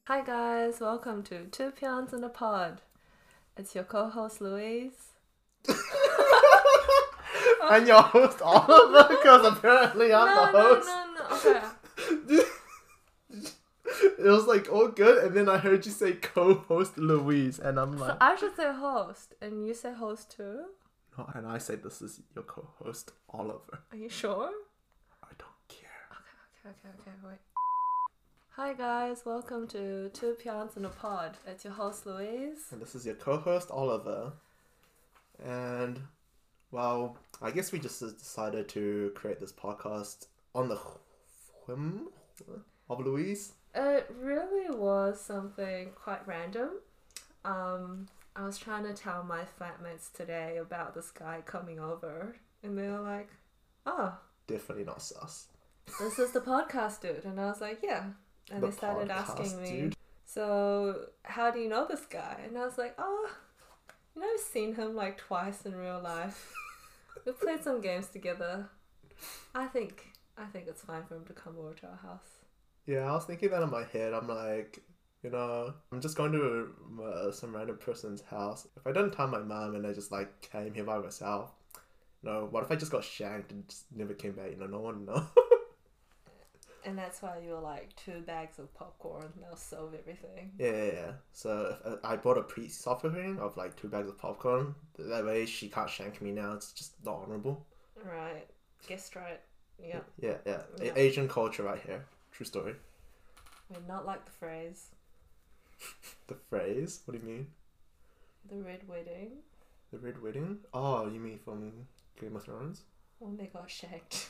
Hi guys, welcome to Two Peons in a Pod. It's your co-host Louise. And your host Oliver, because apparently I'm the host. Okay. It was like all good, and then I heard you say co-host Louise, and I'm So like, I should say host, and you say host too? no, and I say this is your co-host Oliver. Are you sure? I don't care. Okay, wait. Hi guys, welcome to Two Peons in a Pod. It's your host Louise. And this is your co-host Oliver. And, well, I guess we just decided to create this podcast on the whim of Louise. It really was something quite random. I was trying to tell my flatmates today about this guy coming over, and they were like, "Oh, Definitely not sus. this is the podcast dude," and I was like, "Yeah." And they started asking me, "So how do you know this guy?" And I was like, "Oh, I've seen him like twice in real life. We played some games together. I think it's fine for him to come over to our house." Yeah, I was thinking that in my head. I'm like, I'm just going to some random person's house. If I didn't tell my mom and I just like came here by myself, what if I just got shanked and just never came back? No one would know. And that's why you were like 2 bags of popcorn. That'll solve everything. Yeah. So if I bought a pre-offering of like 2 bags of popcorn. That way she can't shank me now. It's just not honorable. Right. Guessed right. Yeah. Yeah. Asian culture right here. True story. We're not like the phrase. The phrase? What do you mean? The Red Wedding. The Red Wedding? Oh, you mean from Game of Thrones? When they got shagged.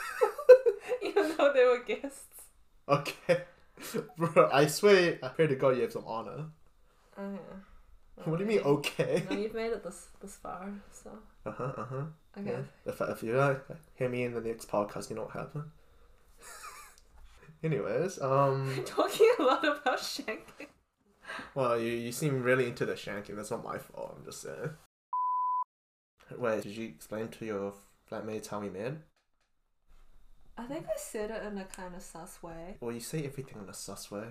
Even though they were guests. Okay. Bro, I swear, I pray to God you have some honor. Oh yeah. What do you mean, okay? No, you've made it this far, so. Okay. Yeah. If you hear me in the next podcast, you know what happened. Anyways, Talking a lot about shanking. well, you seem really into the shanking. That's not my fault. I'm just saying. Wait, did you explain to your flatmates how we met? I think I said it in a kind of sus way. Well, you say everything in a sus way.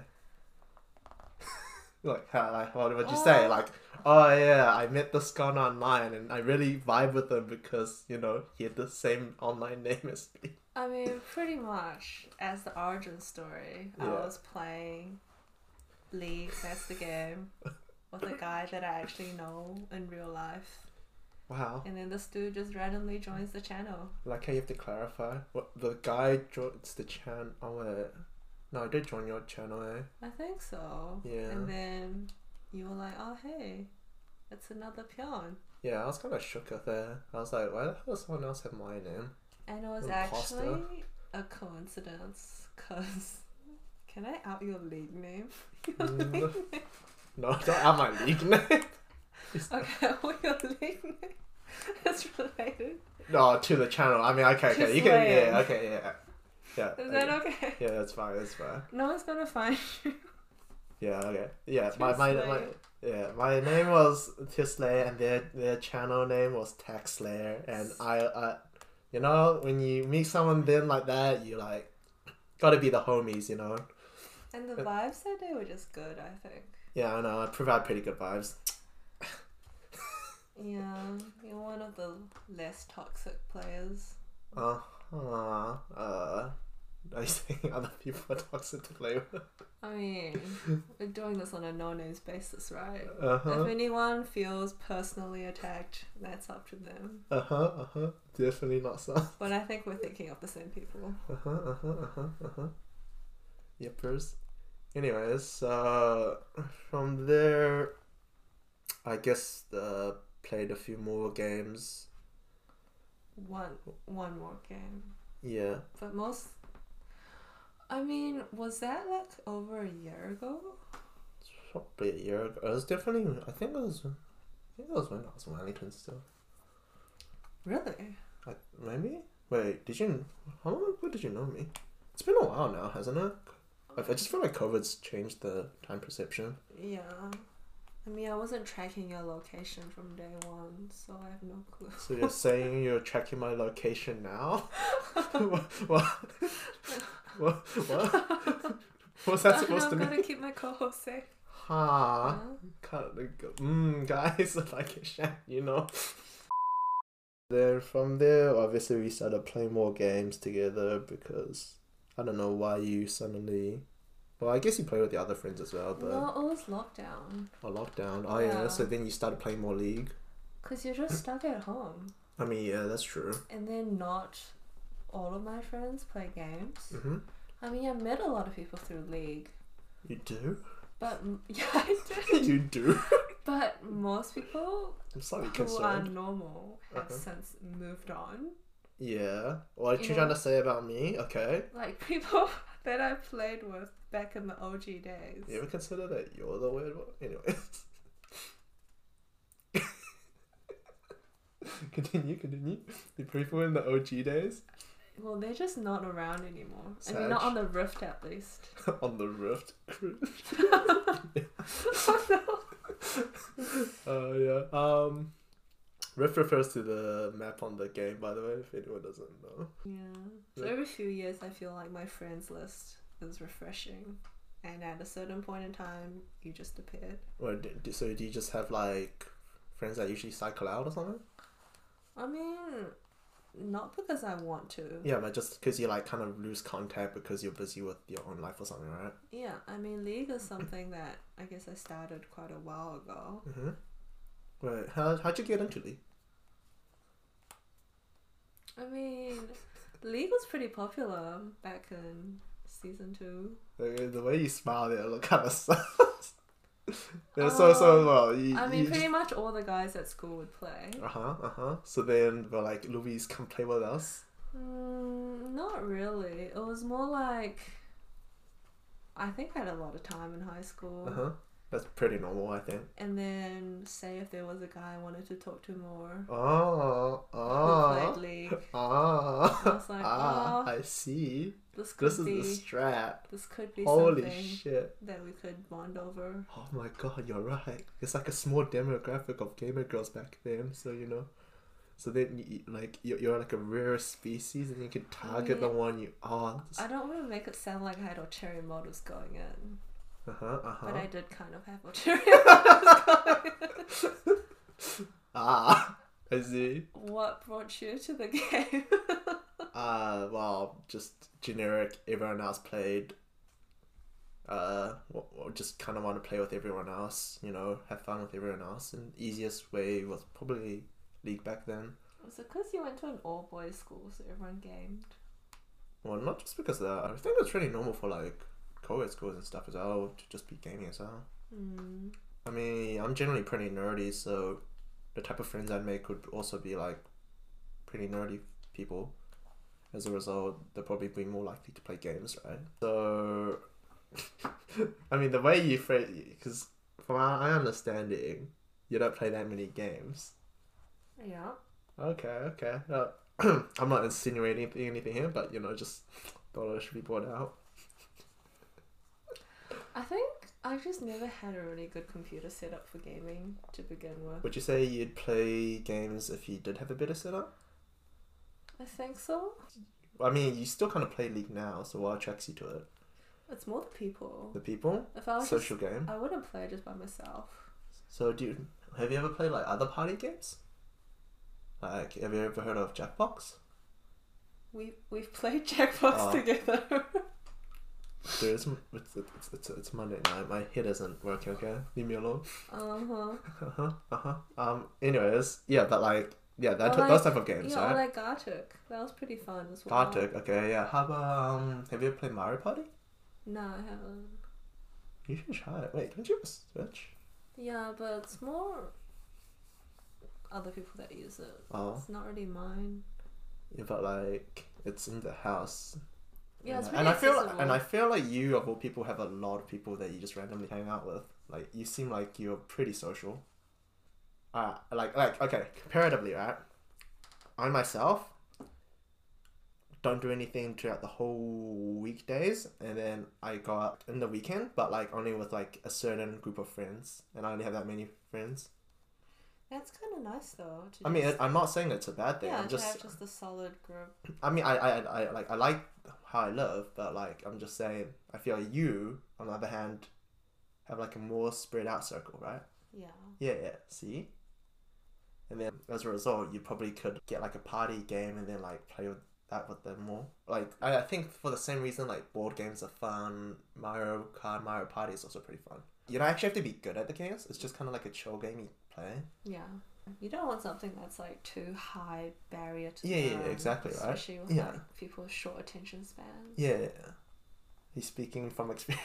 What would you say? Like, oh yeah, I met this guy online and I really vibe with him because, he had the same online name as me. I mean, pretty much as the origin story, Yeah. I was playing League, that's the game, with a guy that I actually know in real life. Wow. And then this dude just randomly joins the channel. Like how you have to clarify. What, the guy joins the channel. Oh wait. No, I did join your channel, eh? I think so. Yeah. And then you were like, "Oh hey, it's another peon." Yeah, I was kind of shook at that. I was like, why the hell does someone else have my name? And it was Imposter. actually a coincidence, cause can I out your league name? No, don't have my league name. Okay, well your league name is related. No, to the channel. I mean, okay, Just you can, like- yeah, okay, yeah. Yeah. Is that okay? Yeah, that's fine, No one's gonna find you. Yeah, okay. Yeah, Too my slay. my name was Tislay and their channel name was Tax Slayer, and I when you meet someone then like that, you like gotta be the homies, And the vibes that day were just good, I think. Yeah, I know, I provide pretty good vibes. Yeah, you're one of the less toxic players. Are you saying other people are toxic to play with? I mean, we're doing this on a no-names basis, right? Uh-huh. If anyone feels personally attacked, that's up to them. Definitely not so. But I think we're thinking of the same people. Yippers. Anyways, from there, I guess played a few more games. One more game. Yeah. But was that like over a year ago? Probably a year ago. It was definitely. I think it was when I was in Wellington still. Really? Maybe. Wait, how long ago did you know me? It's been a while now, hasn't it? I just feel like COVID's changed the time perception. Yeah. I mean, I wasn't tracking your location from day one, so I have no clue. So you're saying you're tracking my location now? What? What's that supposed to I'm mean? gonna keep my co-host safe. Ha. Guys, like a shit, you know. Then from there, obviously we started playing more games together because I don't know why you suddenly. Well, I guess you play with the other friends as well, but No, it was lockdown. lockdown. Oh yeah. So then you started playing more League. Cause you're just stuck at home. I mean, yeah, that's true. And then not all of my friends play games. Mhm. I mean, I met a lot of people through League. You do? But yeah, I do. You do? But most people I'm slightly who are concerned. normal have since moved on. Yeah. What are you You trying know? to say about me? Okay. Like people that I played with back in the OG days. You ever consider that you're the weird one? Anyway. Continue. The people in the OG days? Well, they're just not around anymore. I Sag. mean, not on the Rift at least. On the Rift cruise. Yeah. Rift refers to the map on the game, by the way, if anyone doesn't know. Yeah. So Yeah. every few years, I feel like my friends list is refreshing. And at a certain point in time, you just appeared. So do you just have like friends that usually cycle out or something? I mean, not because I want to. Yeah, but just because you like kind of lose contact because you're busy with your own life or something, right? Yeah, I mean, League is something that I guess I started quite a while ago. Mm-hmm. Right. How'd you get into League? I mean, League was pretty popular back in season 2. The way you smile there look kind of sus. Yeah, so well. I mean, pretty much all the guys at school would play. So then we're like, Louise, come play with us. Not really. It was more like I think I had a lot of time in high school. That's pretty normal, I think. And then, say if there was a guy I wanted to talk to more, who played League, I was like, I see. this This could is the strat. this could be Holy something shit. that we could bond over. Oh my god, you're right. It's like a small demographic of gamer girls back then, so you know. So then, you're like a rare species, and you can target the one you are. I don't want to make it sound like I had ulterior motives going in. But I did kind of have ulterior motives going in. I see. What brought you to the game? Well, just generic. Everyone else played. Just kind of want to play with everyone else. You know, have fun with everyone else. And easiest way was probably League back then. Was it because you went to an all boys school, so everyone gamed? Well, not just because of that. I think it's really normal for like co-ed schools and stuff as well to just be gaming as well. I mean, I'm generally pretty nerdy, so the type of friends I'd make would also be like pretty nerdy people. As a result, they'll probably be more likely to play games, right? So, I mean, the way you phrase, because from my understanding, you don't play that many games. Yeah. Okay. I'm not insinuating anything here, but you know, just thought I should be brought out. I think I just never had a really good computer setup for gaming to begin with. Would you say you'd play games if you did have a better setup? I think so. I mean, you still kind of play League now, so what attracts you to it? It's more the people. The people? If I was Social game? I wouldn't play just by myself. So have you ever played like other party games? Like, have you ever heard of Jackbox? We've played Jackbox together. Dude, it's Monday night. My head isn't working. Okay, leave me alone. Anyways, yeah, but like, yeah, those type of games, yeah, right? or like Gartic. That was pretty fun as well. Gartic, okay, yeah. How about have you ever played Mario Party? No, I haven't. You should try it. Wait, don't you have a Switch? Yeah, but it's more other people that use it. Oh. It's not really mine. Yeah, but like, it's in the house. Yeah, it's and really accessible. accessible. I feel like you of all people have a lot of people that you just randomly hang out with. Like, you seem like you're pretty social. Okay, comparatively, right? I myself don't do anything throughout the whole weekdays, and then I go out in the weekend, but like only with like a certain group of friends, and I only have that many friends. It's kind of nice though. I mean, I'm not saying it's a bad thing. Yeah, I'm just to have just a solid group. I mean, I like how I live, but like I'm just saying, I feel like you, on the other hand, have like a more spread out circle, right? Yeah. Yeah. See, and then as a result, you probably could get like a party game and then like play with that with them more. Like I think for the same reason, like board games are fun. Mario Kart, Mario Party is also pretty fun. You don't actually have to be good at the games. It's just kind of like a chill game you play. Yeah. You don't want something that's like too high barrier to Yeah, exactly, right? Especially with like people with short attention spans. Yeah. He's speaking from experience.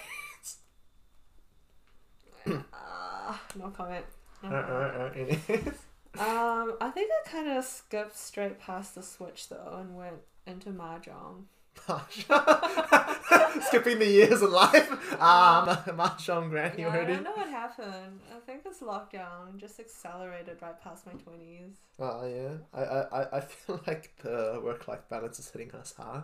No comment. Anyways. I think I kind of skipped straight past the Switch though and went into Mahjong. Skipping the years of life. Mahjong granny already. I don't know what happened. I think this lockdown just accelerated right past my 20s. Oh yeah. I feel like the work-life balance is hitting us hard.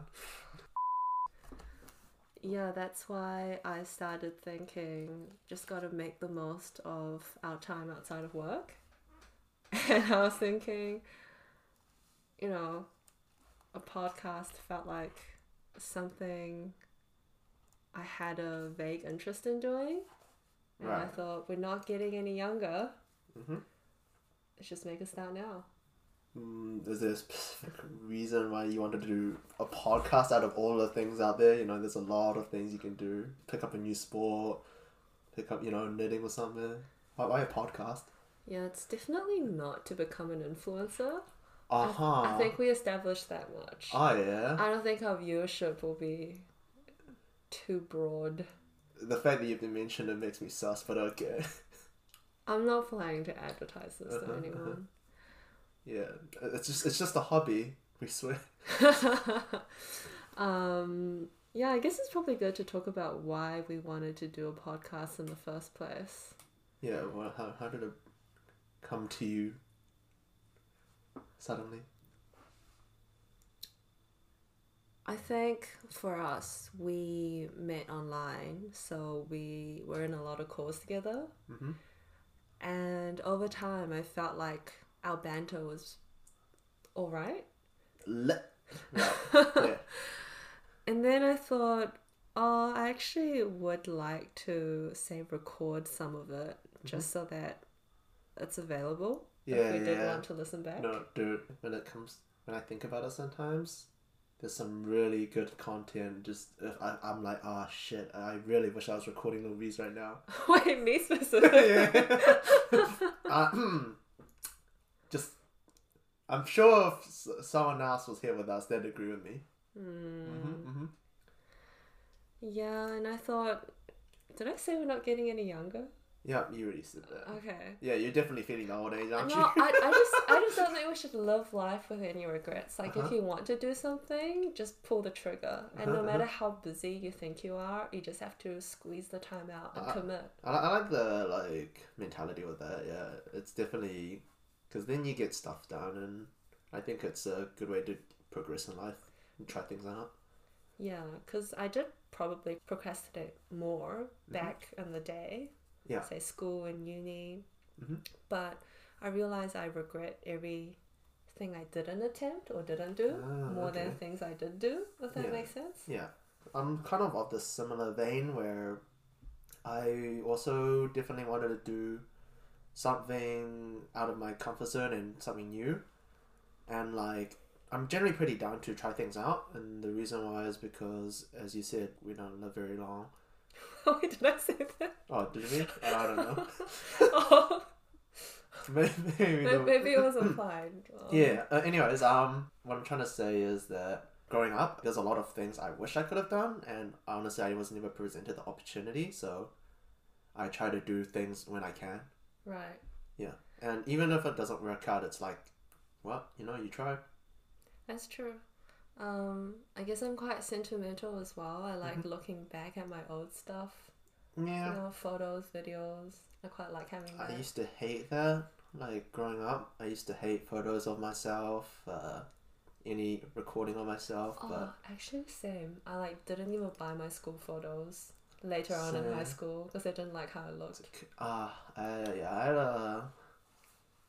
Yeah, that's why I started thinking just gotta make the most of our time outside of work. And I was thinking, you know, a podcast felt like something I had a vague interest in doing. And I thought, we're not getting any younger. Mm-hmm. Let's just make a start now. Is there a specific reason why you wanted to do a podcast out of all the things out there? You know, there's a lot of things you can do. Pick up a new sport, pick up, knitting or something. Why a podcast? Yeah, it's definitely not to become an influencer. Uh-huh. I think we established that much. Oh, yeah? I don't think our viewership will be too broad. The fact that you've mentioned it makes me sus, but okay. I'm not planning to advertise this to anyone. Yeah, it's just a hobby, we swear. Yeah, I guess it's probably good to talk about why we wanted to do a podcast in the first place. Yeah, well, how did it come to you suddenly? I think for us, we met online, so we were in a lot of calls together. Mm-hmm. And over time, I felt like our banter was all right. Yeah. And then I thought, I actually would like to, say, record some of it just so that it's available. If we did want to listen back. No, dude, when I think about it sometimes, there's some really good content. Just I'm like, oh shit, I really wish I was recording movies right now. Wait, me specifically? Just, I'm sure if someone else was here with us, they'd agree with me. Yeah, and I thought, did I say we're not getting any younger? Yeah, you already said that. Okay. Yeah, you're definitely feeling the old age, aren't you? No, I just don't think we should live life with any regrets. Like, if you want to do something, just pull the trigger. And no matter how busy you think you are, you just have to squeeze the time out and commit. I like the mentality with that. Yeah, it's definitely because then you get stuff done, and I think it's a good way to progress in life and try things out. Yeah, because I did probably procrastinate more back in the day. Yeah. Say school and uni. But I realize I regret everything I didn't attempt or didn't do more than things I did do, if that makes sense. Yeah. I'm kind of this similar vein where I also definitely wanted to do something out of my comfort zone and something new. And I'm generally pretty down to try things out. And the reason why is because, as you said, we don't live very long. Wait, did I say that? Oh, did we? I don't know. Oh. Maybe it was implied. Yeah. Anyways, what I'm trying to say is that growing up, there's a lot of things I wish I could have done, and honestly, I was never presented the opportunity. So, I try to do things when I can. Right. Yeah, and even if it doesn't work out, it's like, well, you try. That's true. I guess I'm quite sentimental as well. I like looking back at my old stuff. Yeah. Photos, videos. I quite like having that. I used to hate that. Growing up, I used to hate photos of myself, any recording of myself. But actually, same. I didn't even buy my school photos later on in high school because I didn't like how it looked. Yeah, I had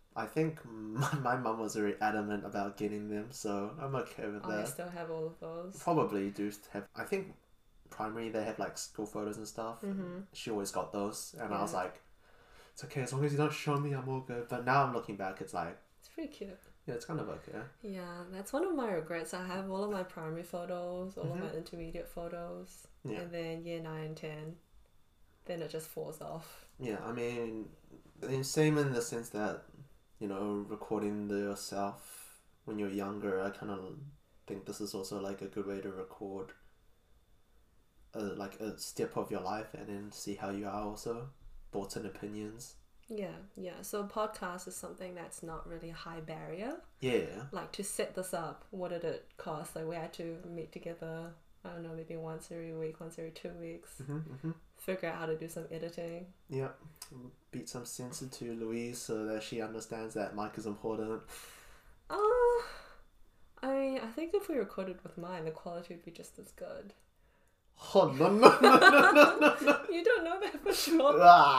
I think my mum was very adamant about getting them, so I'm okay with that. I still have all of those. Probably do have. I think primary they have like school photos and stuff. Mm-hmm. She always got those, and I was like, it's okay as long as you don't show me, I'm all good. But now I'm looking back, it's like it's pretty cute. Yeah, it's kind of okay. Yeah, that's one of my regrets. I have all of my primary photos, all of my intermediate photos, and then year 9 and 10, then it just falls off. Yeah, I mean, same in the sense that, you know, recording yourself when you're younger, I kind of think this is also like a good way to record like a step of your life and then see how you are also, thoughts and opinions. Yeah. So podcast is something that's not really a high barrier. Yeah. Like to set this up, what did it cost? Like we had to meet together, I don't know, maybe once every week, once every 2 weeks. Figure out how to do some editing. Yep. Beat some sense into Louise so that she understands that mic is important. I mean, I think if we recorded with mine, the quality would be just as good. Oh, no. You don't know that for sure.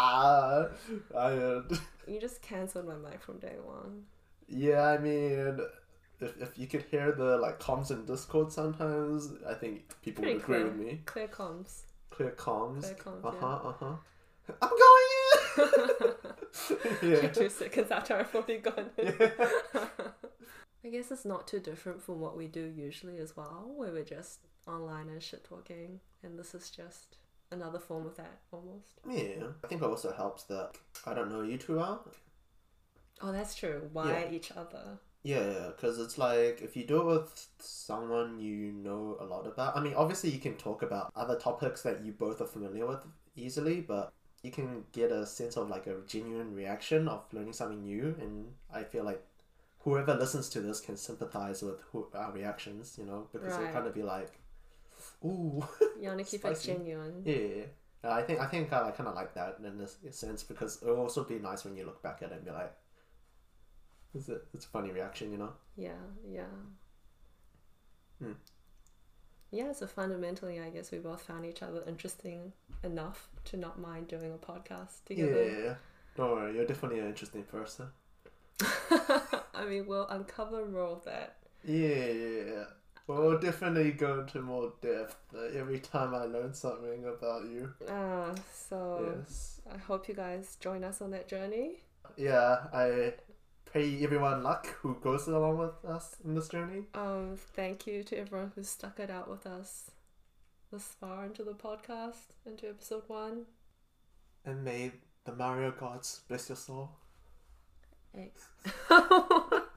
You just cancelled my mic from day one. Yeah, I mean, if you could hear the like comms in Discord sometimes, I think people would agree with me. Clear comms. Clear comms. Yeah. I'm going in! Yeah. 2 seconds after I've already gone in. Yeah. I guess it's not too different from what we do usually as well, where we're just online and shit talking, and this is just another form of that almost. Yeah, I think it also helps that I don't know you two well. Oh, that's true. Why each other? Yeah, because it's like if you do it with someone you know a lot about. I mean, obviously you can talk about other topics that you both are familiar with easily, but you can get a sense of like a genuine reaction of learning something new, and I feel like whoever listens to this can sympathize with our reactions, you know, because it'll kind of be like, ooh. You want to keep it genuine. Yeah. I think I kind of like that in this sense, because it'll also be nice when you look back at it and be like, it's a funny reaction, you know? Yeah. Yeah, so fundamentally, I guess we both found each other interesting enough to not mind doing a podcast together. Yeah. Don't worry, you're definitely an interesting person. I mean, we'll uncover more of that. Yeah. We'll definitely go into more depth every time I learn something about you. So yes. I hope you guys join us on that journey. Yeah, I pray everyone luck who goes along with us in this journey. Thank you to everyone who stuck it out with us this far into the podcast, into episode 1. And may the Mario gods bless your soul. Hey.